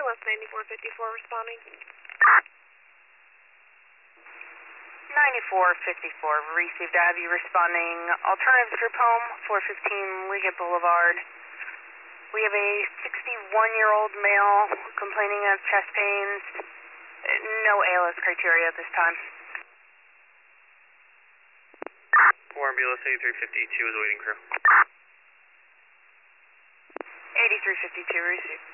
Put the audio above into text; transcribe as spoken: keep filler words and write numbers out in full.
ALS ninety-four fifty-four responding. ninety-four fifty-four, received. I have you responding. Alternatives group home, four fifteen Liggett Boulevard. We have a sixty-one-year-old male complaining of chest pains. No A L S criteria at this time. four ambulance eighty-three fifty-two is waiting crew. eighty-three fifty-two, received.